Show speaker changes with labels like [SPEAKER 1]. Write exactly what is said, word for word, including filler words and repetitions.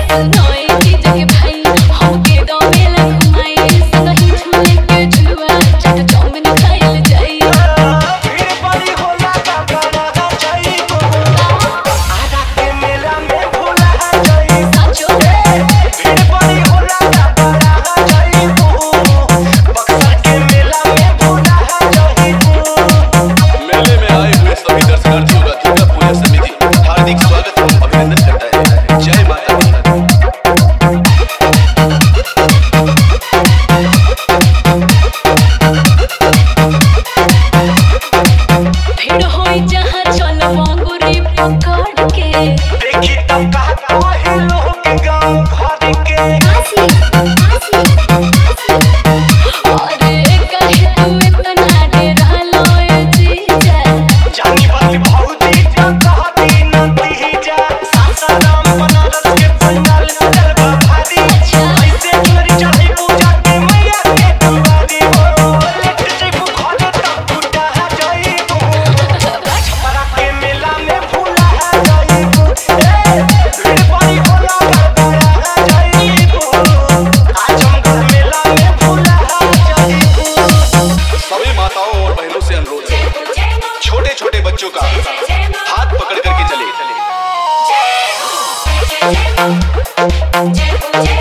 [SPEAKER 1] देखी तब कहा है लोग गाँव घर के जानी बात भौजी तो कहती नती जा सासाराम बनारस के पंडाल सजल बा भारी ऐसे चोरी चढ़ी पूजा के मैया के दुआरी हो लेट से बुखार तक टूटा जाई तू छपरा के मेला में भूला जाई तू ए भीड़ बड़ी होला गड़बड़ा जाई तू आजमगढ़ मेला में भूला जाई तू।
[SPEAKER 2] सभी माताओं और बहनों से अनुरोध है, छोटे छोटे बच्चों का हाथ पकड़ करके चले।